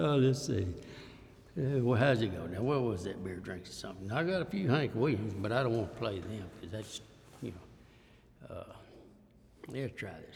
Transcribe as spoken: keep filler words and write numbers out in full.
Uh, let's see. Uh, well, how's it go now? What was that beer drinking something? I got a few Hank Williams, but I don't want to play them because that's, you know. Uh, let's try this.